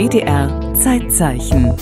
WDR Zeitzeichen.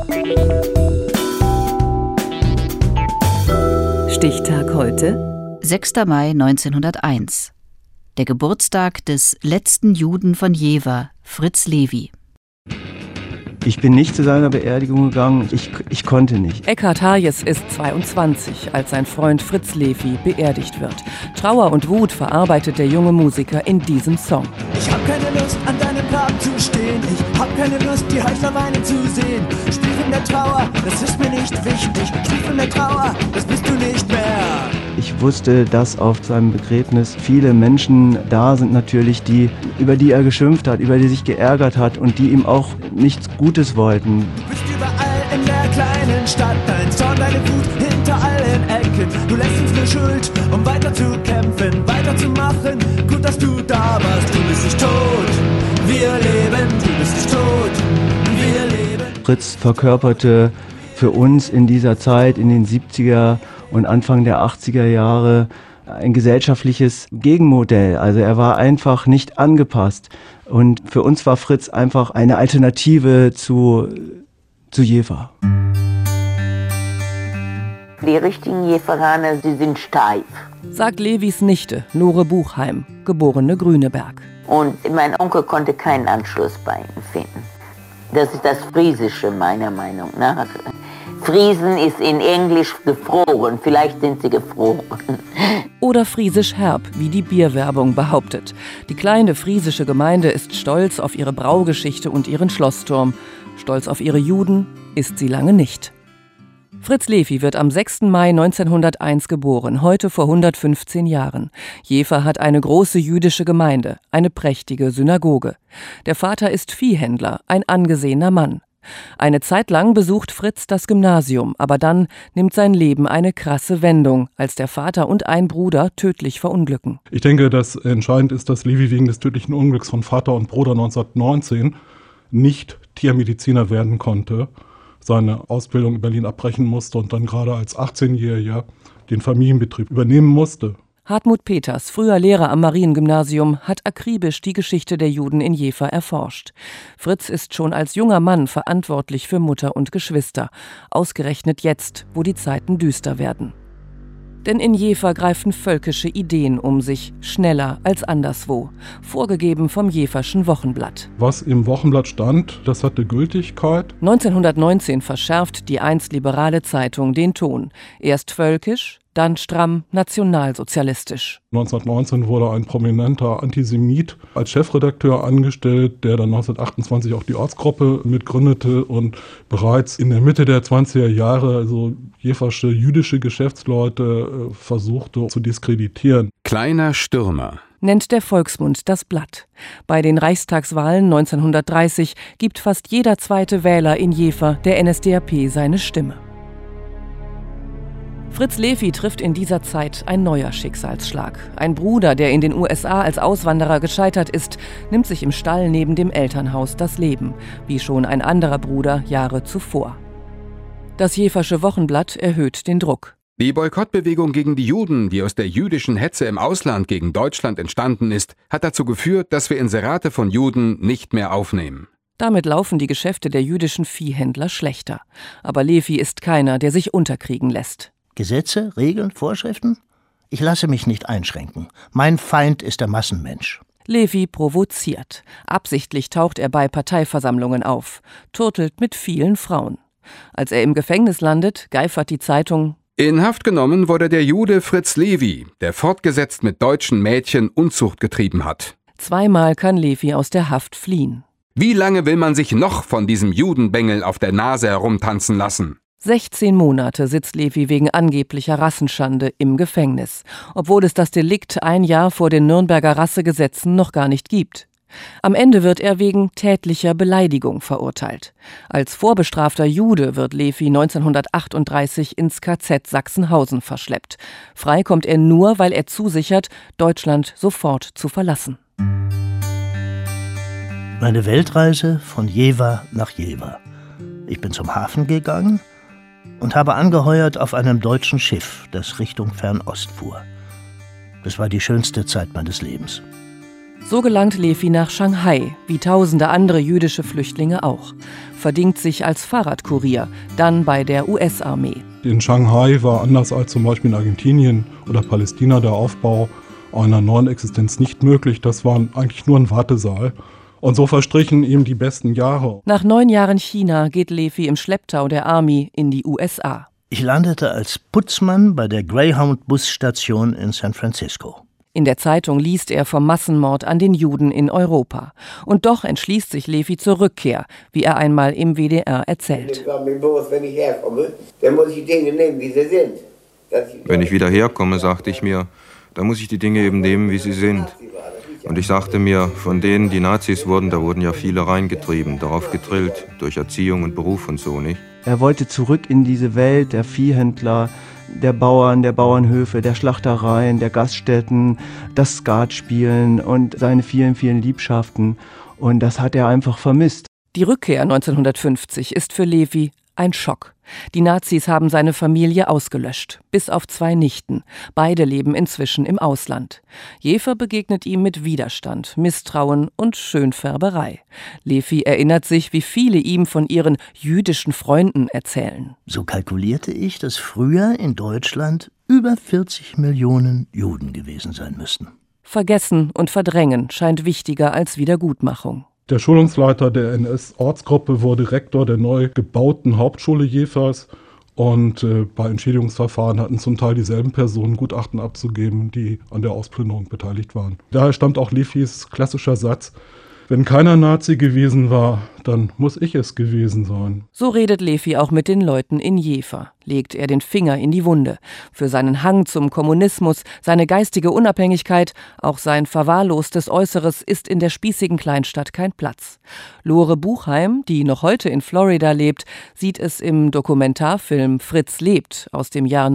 Stichtag heute: 6. Mai 1901. Der Geburtstag des letzten Juden von Jever, Fritz Levi. Ich bin nicht zu seiner Beerdigung gegangen, ich konnte nicht. Eckhard Hayes ist 22, als sein Freund Fritz Levi beerdigt wird. Trauer und Wut verarbeitet der junge Musiker in diesem Song. Ich hab keine Lust, an deinem Grab zu stehen. Ich hab keine Lust, die Heuchler weinen zu sehen. Stief in der Trauer, das ist mir nicht wichtig. Stief in der Trauer, das bist du nicht mehr. Ich wusste, dass auf seinem Begräbnis viele Menschen da sind natürlich, über die er geschimpft hat, über die sich geärgert hat und die ihm auch nichts Gutes wollten. Du bist überall in der kleinen Stadt, dein Zorn, deine Wut hinter allen Ecken. Du lässt uns nur Schuld, um weiter zu kämpfen, weiterzumachen. Gut, dass du da warst, du bist nicht tot. Wir leben, du bist nicht tot. Wir leben. Fritz verkörperte für uns in dieser Zeit, in den 70er und Anfang der 80er Jahre, ein gesellschaftliches Gegenmodell. Also er war einfach nicht angepasst. Und für uns war Fritz einfach eine Alternative zu Jever. Die richtigen Jeveraner, sie sind steif. Sagt Levis Nichte, Lore Buchheim, geborene Grüneberg. Und mein Onkel konnte keinen Anschluss bei ihnen finden. Das ist das Friesische, meiner Meinung nach. Friesen ist in Englisch gefroren, vielleicht sind sie gefroren. Oder friesisch herb, wie die Bierwerbung behauptet. Die kleine friesische Gemeinde ist stolz auf ihre Braugeschichte und ihren Schlossturm. Stolz auf ihre Juden ist sie lange nicht. Fritz Levi wird am 6. Mai 1901 geboren, heute vor 115 Jahren. Jever hat eine große jüdische Gemeinde, eine prächtige Synagoge. Der Vater ist Viehhändler, ein angesehener Mann. Eine Zeit lang besucht Fritz das Gymnasium, aber dann nimmt sein Leben eine krasse Wendung, als der Vater und ein Bruder tödlich verunglücken. Ich denke, dass entscheidend ist, dass Levi wegen des tödlichen Unglücks von Vater und Bruder 1919 nicht Tiermediziner werden konnte, seine Ausbildung in Berlin abbrechen musste und dann gerade als 18-Jähriger den Familienbetrieb übernehmen musste. Hartmut Peters, früher Lehrer am Mariengymnasium, hat akribisch die Geschichte der Juden in Jever erforscht. Fritz ist schon als junger Mann verantwortlich für Mutter und Geschwister. Ausgerechnet jetzt, wo die Zeiten düster werden. Denn in Jever greifen völkische Ideen um sich, schneller als anderswo. Vorgegeben vom Jeverschen Wochenblatt. Was im Wochenblatt stand, das hatte Gültigkeit. 1919 verschärft die einst liberale Zeitung den Ton. Erst völkisch, dann stramm nationalsozialistisch. 1919 wurde ein prominenter Antisemit als Chefredakteur angestellt, der dann 1928 auch die Ortsgruppe mitgründete und bereits in der Mitte der 20er Jahre also jeversche jüdische Geschäftsleute versuchte zu diskreditieren. Kleiner Stürmer nennt der Volksmund das Blatt. Bei den Reichstagswahlen 1930 gibt fast jeder zweite Wähler in Jever der NSDAP seine Stimme. Fritz Levi trifft in dieser Zeit ein neuer Schicksalsschlag. Ein Bruder, der in den USA als Auswanderer gescheitert ist, nimmt sich im Stall neben dem Elternhaus das Leben, wie schon ein anderer Bruder Jahre zuvor. Das Jeversche Wochenblatt erhöht den Druck. Die Boykottbewegung gegen die Juden, die aus der jüdischen Hetze im Ausland gegen Deutschland entstanden ist, hat dazu geführt, dass wir Inserate von Juden nicht mehr aufnehmen. Damit laufen die Geschäfte der jüdischen Viehhändler schlechter. Aber Levi ist keiner, der sich unterkriegen lässt. Gesetze, Regeln, Vorschriften? Ich lasse mich nicht einschränken. Mein Feind ist der Massenmensch. Levi provoziert. Absichtlich taucht er bei Parteiversammlungen auf, turtelt mit vielen Frauen. Als er im Gefängnis landet, geifert die Zeitung: In Haft genommen wurde der Jude Fritz Levi, der fortgesetzt mit deutschen Mädchen Unzucht getrieben hat. Zweimal kann Levi aus der Haft fliehen. Wie lange will man sich noch von diesem Judenbengel auf der Nase herumtanzen lassen? 16 Monate sitzt Levi wegen angeblicher Rassenschande im Gefängnis, obwohl es das Delikt ein Jahr vor den Nürnberger Rassegesetzen noch gar nicht gibt. Am Ende wird er wegen tätlicher Beleidigung verurteilt. Als vorbestrafter Jude wird Levi 1938 ins KZ Sachsenhausen verschleppt. Frei kommt er nur, weil er zusichert, Deutschland sofort zu verlassen. Meine Weltreise von Jever nach Jever. Ich bin zum Hafen gegangen und habe angeheuert auf einem deutschen Schiff, das Richtung Fernost fuhr. Das war die schönste Zeit meines Lebens. So gelangt Levi nach Shanghai, wie tausende andere jüdische Flüchtlinge auch. Verdingt sich als Fahrradkurier, dann bei der US-Armee. In Shanghai war anders als zum Beispiel in Argentinien oder Palästina der Aufbau einer neuen Existenz nicht möglich. Das war eigentlich nur ein Wartesaal. Und so verstrichen ihm die besten Jahre. Nach 9 Jahren China geht Levi im Schlepptau der Army in die USA. Ich landete als Putzmann bei der Greyhound-Busstation in San Francisco. In der Zeitung liest er vom Massenmord an den Juden in Europa. Und doch entschließt sich Levi zur Rückkehr, wie er einmal im WDR erzählt. Wenn ich herkomme, dann muss ich Dinge nehmen, wie sie sind. Wenn ich wieder herkomme, sagte ich mir, dann muss ich die Dinge eben nehmen, wie sie sind. Und ich sagte mir, von denen, die Nazis wurden, da wurden ja viele reingetrieben, darauf gedrillt, durch Erziehung und Beruf und so, nicht? Er wollte zurück in diese Welt der Viehhändler, der Bauern, der Bauernhöfe, der Schlachtereien, der Gaststätten, das Skatspielen und seine vielen, vielen Liebschaften. Und das hat er einfach vermisst. Die Rückkehr 1950 ist für Levi ein Schock. Die Nazis haben seine Familie ausgelöscht, bis auf 2 Nichten. Beide leben inzwischen im Ausland. Jefer begegnet ihm mit Widerstand, Misstrauen und Schönfärberei. Levi erinnert sich, wie viele ihm von ihren jüdischen Freunden erzählen. So kalkulierte ich, dass früher in Deutschland über 40 Millionen Juden gewesen sein müssten. Vergessen und verdrängen scheint wichtiger als Wiedergutmachung. Der Schulungsleiter der NS-Ortsgruppe wurde Rektor der neu gebauten Hauptschule Jefers. Und bei Entschädigungsverfahren hatten zum Teil dieselben Personen Gutachten abzugeben, die an der Ausplünderung beteiligt waren. Daher stammt auch Levis klassischer Satz: Wenn keiner Nazi gewesen war, dann muss ich es gewesen sein. So redet Levi auch mit den Leuten in Jever. Legt er den Finger in die Wunde. Für seinen Hang zum Kommunismus, seine geistige Unabhängigkeit, auch sein verwahrlostes Äußeres ist in der spießigen Kleinstadt kein Platz. Lore Buchheim, die noch heute in Florida lebt, sieht es im Dokumentarfilm Fritz lebt aus dem Jahr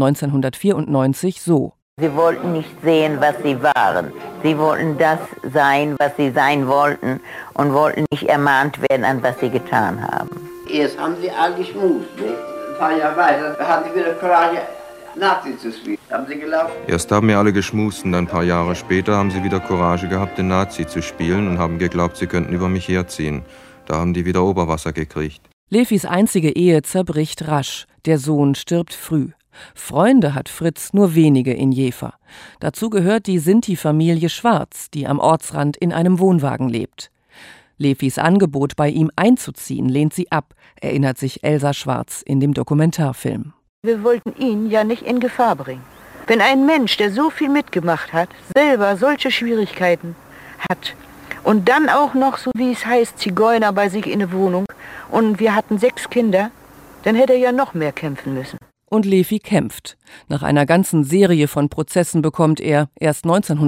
1994 so. Sie wollten nicht sehen, was sie waren. Sie wollten das sein, was sie sein wollten und wollten nicht ermahnt werden, an was sie getan haben. Erst haben sie alle geschmust, nicht? Ein paar Jahre weiter hatten sie wieder Courage, Nazi zu spielen. Haben sie geglaubt? Erst haben wir alle geschmust und ein paar Jahre später haben sie wieder Courage gehabt, den Nazi zu spielen und haben geglaubt, sie könnten über mich herziehen. Da haben die wieder Oberwasser gekriegt. Levis einzige Ehe zerbricht rasch. Der Sohn stirbt früh. Freunde hat Fritz nur wenige in Jever. Dazu gehört die Sinti-Familie Schwarz, die am Ortsrand in einem Wohnwagen lebt. Levis Angebot, bei ihm einzuziehen, lehnt sie ab, erinnert sich Elsa Schwarz in dem Dokumentarfilm. Wir wollten ihn ja nicht in Gefahr bringen. Wenn ein Mensch, der so viel mitgemacht hat, selber solche Schwierigkeiten hat und dann auch noch, so wie es heißt, Zigeuner bei sich in der Wohnung und wir hatten 6 Kinder, dann hätte er ja noch mehr kämpfen müssen. Und Levi kämpft. Nach einer ganzen Serie von Prozessen bekommt er erst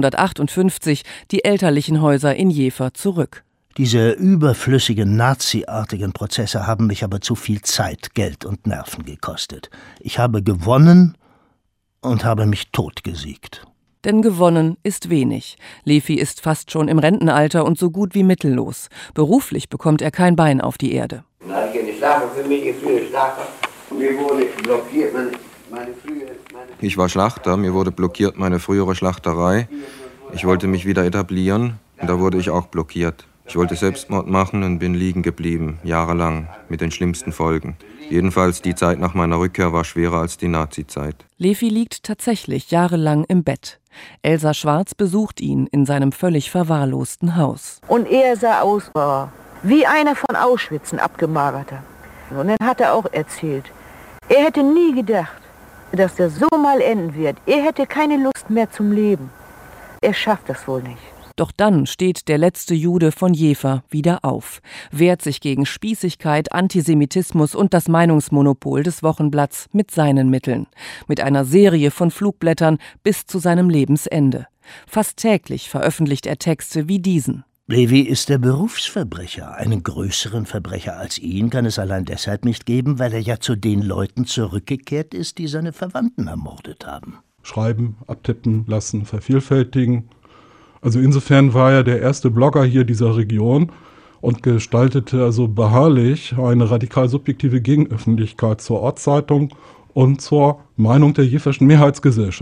1958 die elterlichen Häuser in Jever zurück. Diese überflüssigen naziartigen Prozesse haben mich aber zu viel Zeit, Geld und Nerven gekostet. Ich habe gewonnen und habe mich totgesiegt. Denn gewonnen ist wenig. Levi ist fast schon im Rentenalter und so gut wie mittellos. Beruflich bekommt er kein Bein auf die Erde. Dann hatte ich eine Schlachter für mich, ich fühle Schlachter. Mir wurde blockiert meine frühere... Ich war Schlachter, mir wurde blockiert meine frühere Schlachterei. Ich wollte mich wieder etablieren und da wurde ich auch blockiert. Ich wollte Selbstmord machen und bin liegen geblieben, jahrelang, mit den schlimmsten Folgen. Jedenfalls die Zeit nach meiner Rückkehr war schwerer als die Nazi-Zeit. Levi liegt tatsächlich jahrelang im Bett. Elsa Schwarz besucht ihn in seinem völlig verwahrlosten Haus. Und er sah aus wie einer von Auschwitz, ein abgemagerter. Und dann hat er auch erzählt, er hätte nie gedacht, dass der so mal enden wird. Er hätte keine Lust mehr zum Leben. Er schafft das wohl nicht. Doch dann steht der letzte Jude von Jever wieder auf, wehrt sich gegen Spießigkeit, Antisemitismus und das Meinungsmonopol des Wochenblatts mit seinen Mitteln. Mit einer Serie von Flugblättern bis zu seinem Lebensende. Fast täglich veröffentlicht er Texte wie diesen. Levi ist der Berufsverbrecher. Einen größeren Verbrecher als ihn kann es allein deshalb nicht geben, weil er ja zu den Leuten zurückgekehrt ist, die seine Verwandten ermordet haben. Schreiben, abtippen lassen, vervielfältigen. Also insofern war er der erste Blogger hier dieser Region und gestaltete also beharrlich eine radikal subjektive Gegenöffentlichkeit zur Ortszeitung und zur Meinung der jeverschen Mehrheitsgesellschaft.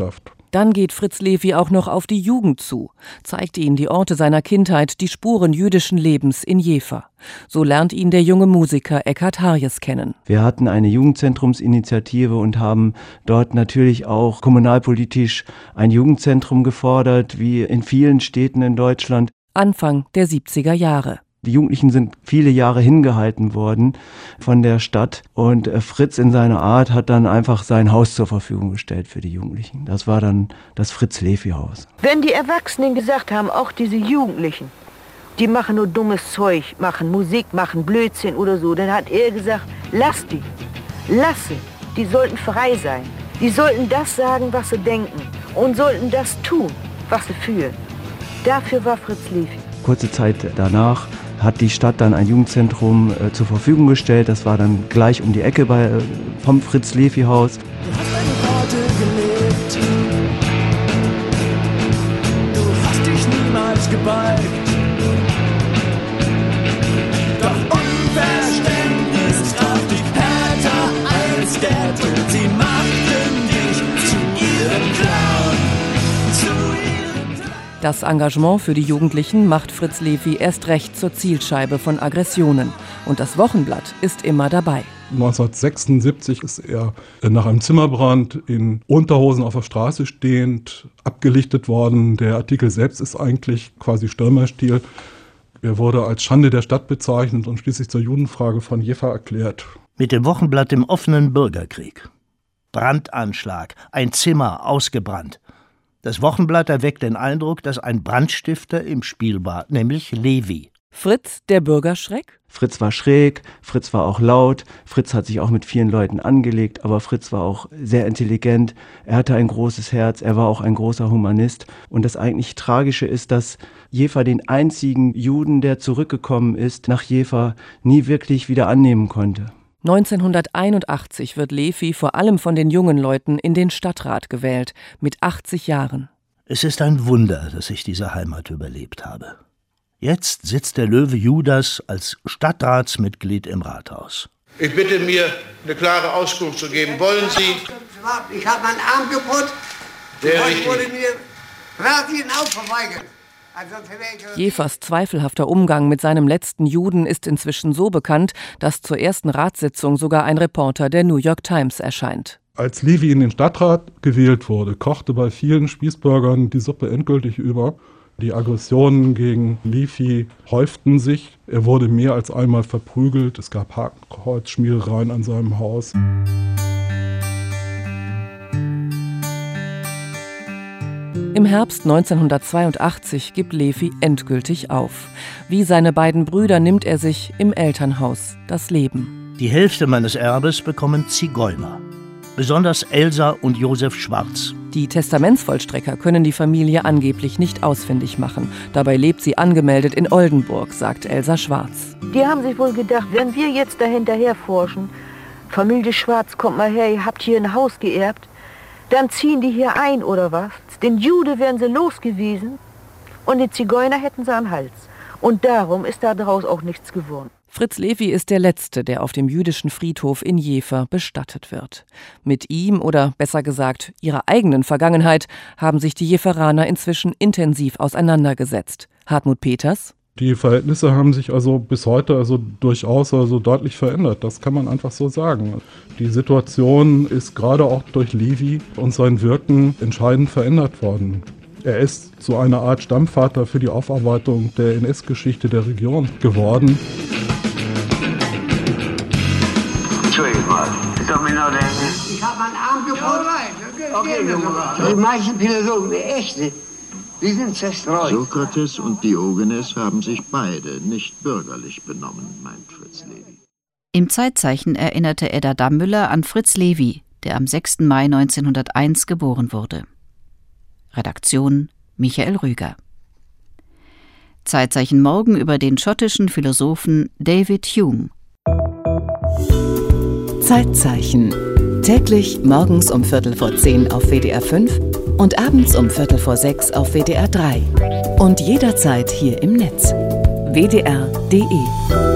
Dann geht Fritz Levi auch noch auf die Jugend zu, zeigt ihnen die Orte seiner Kindheit, die Spuren jüdischen Lebens in Jever. So lernt ihn der junge Musiker Eckhard Harjes kennen. Wir hatten eine Jugendzentrumsinitiative und haben dort natürlich auch kommunalpolitisch ein Jugendzentrum gefordert, wie in vielen Städten in Deutschland. Anfang der 70er Jahre. Die Jugendlichen sind viele Jahre hingehalten worden von der Stadt und Fritz in seiner Art hat dann einfach sein Haus zur Verfügung gestellt für die Jugendlichen. Das war dann das Fritz-Levi-Haus. Wenn die Erwachsenen gesagt haben, auch diese Jugendlichen, die machen nur dummes Zeug, machen Musik, machen Blödsinn oder so, dann hat er gesagt, lass die, die sollten frei sein. Die sollten das sagen, was sie denken und sollten das tun, was sie fühlen. Dafür war Fritz Levi. Kurze Zeit danach hat die Stadt dann ein Jugendzentrum zur Verfügung gestellt. Das war dann gleich um die Ecke vom Fritz-Levi-Haus. Du hast deine Worte gelebt. Du hast dich niemals gebeugt. Doch Unverständnis traf dich härter als der Tod. Sie machten dich zu ihrem Clown. Das Engagement für die Jugendlichen macht Fritz Levi erst recht zur Zielscheibe von Aggressionen. Und das Wochenblatt ist immer dabei. 1976 ist er nach einem Zimmerbrand in Unterhosen auf der Straße stehend abgelichtet worden. Der Artikel selbst ist eigentlich quasi Stürmerstil. Er wurde als Schande der Stadt bezeichnet und schließlich zur Judenfrage von Jever erklärt. Mit dem Wochenblatt im offenen Bürgerkrieg. Brandanschlag, ein Zimmer ausgebrannt. Das Wochenblatt erweckt den Eindruck, dass ein Brandstifter im Spiel war, nämlich Levi. Fritz, der Bürgerschreck? Fritz war schräg, Fritz war auch laut, Fritz hat sich auch mit vielen Leuten angelegt, aber Fritz war auch sehr intelligent, er hatte ein großes Herz, er war auch ein großer Humanist. Und das eigentlich Tragische ist, dass Jever den einzigen Juden, der zurückgekommen ist, nach Jever nie wirklich wieder annehmen konnte. 1981 wird Levi vor allem von den jungen Leuten in den Stadtrat gewählt, mit 80 Jahren. Es ist ein Wunder, dass ich diese Heimat überlebt habe. Jetzt sitzt der Löwe Judas als Stadtratsmitglied im Rathaus. Ich bitte mir, eine klare Auskunft zu geben. Wollen Sie... Ich habe meinen Arm kaputt. Ich wurde mir Ratin auch verweigert. Jevers zweifelhafter Umgang mit seinem letzten Juden ist inzwischen so bekannt, dass zur ersten Ratssitzung sogar ein Reporter der New York Times erscheint. Als Levi in den Stadtrat gewählt wurde, kochte bei vielen Spießbürgern die Suppe endgültig über. Die Aggressionen gegen Levi häuften sich. Er wurde mehr als einmal verprügelt. Es gab Hakenkreuzschmierereien an seinem Haus. Im Herbst 1982 gibt Levi endgültig auf. Wie seine beiden Brüder nimmt er sich im Elternhaus das Leben. Die Hälfte meines Erbes bekommen Zigeuner. Besonders Elsa und Josef Schwarz. Die Testamentsvollstrecker können die Familie angeblich nicht ausfindig machen. Dabei lebt sie angemeldet in Oldenburg, sagt Elsa Schwarz. Die haben sich wohl gedacht, wenn wir jetzt dahinterher forschen, Familie Schwarz, kommt mal her, ihr habt hier ein Haus geerbt, dann ziehen die hier ein oder was? Den Jude wären sie los gewesen und den Zigeuner hätten sie am Hals. Und darum ist daraus auch nichts geworden. Fritz Levi ist der Letzte, der auf dem jüdischen Friedhof in Jever bestattet wird. Mit ihm, oder besser gesagt ihrer eigenen Vergangenheit, haben sich die Jeveraner inzwischen intensiv auseinandergesetzt. Hartmut Peters? Die Verhältnisse haben sich also bis heute durchaus deutlich verändert. Das kann man einfach so sagen. Die Situation ist gerade auch durch Levi und sein Wirken entscheidend verändert worden. Er ist zu einer Art Stammvater für die Aufarbeitung der NS-Geschichte der Region geworden. Entschuldigung mal, soll mir noch denken? Ich habe meinen Arm kaputt. Okay, die meisten Philosophen, die echte, die sind zerstreut. Sokrates und Diogenes haben sich beide nicht bürgerlich benommen, meint Fritz Levi. Im Zeitzeichen erinnerte Edda Dammüller an Fritz Levi, der am 6. Mai 1901 geboren wurde. Redaktion Michael Rüger. Zeitzeichen morgen über den schottischen Philosophen David Hume. Zeitzeichen. Täglich morgens um 5:15 auf WDR 5 und abends um 5:45 auf WDR 3. Und jederzeit hier im Netz. WDR.de